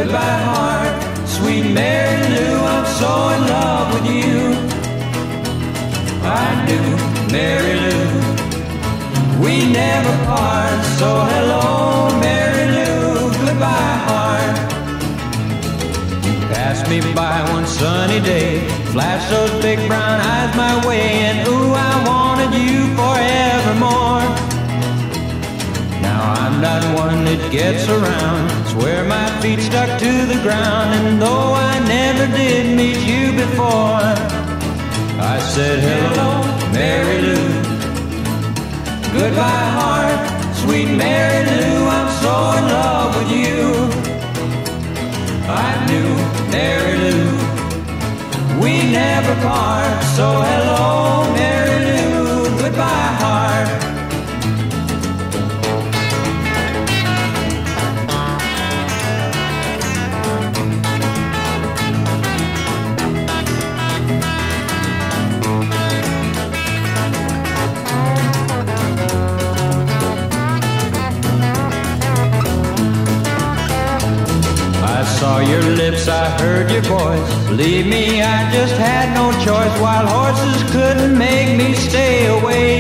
Goodbye, heart, sweet Mary Lou, I'm so in love with you. I do, Mary Lou, we never part. So hello, Mary Lou, goodbye, heart. You passed me by one sunny day, flashed those big brown eyes my way, and ooh, I wanted you forevermore. Now I'm not one that gets around, swear my feet stuck to the ground, and though I never did meet you before, I said hello, Mary Lou. Goodbye, heart, sweet Mary Lou, I'm so in love with you. I knew, Mary Lou, we never part. So hello, Mary Lou, goodbye, heart. I saw your lips, I heard your voice. Believe me, I just had no choice. Wild horses couldn't make me stay away.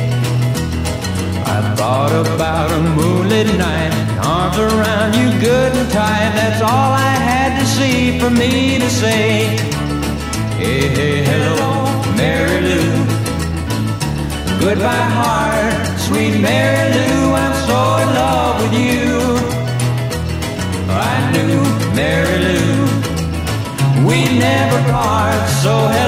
I thought about a moonlit night, arms around you good and tight. That's all I had to see for me to say. Hey, hey, hello, Mary Lou. Goodbye, heart, sweet Mary Lou, I'm so in love with you. I knew, Mary Lou, we never part. So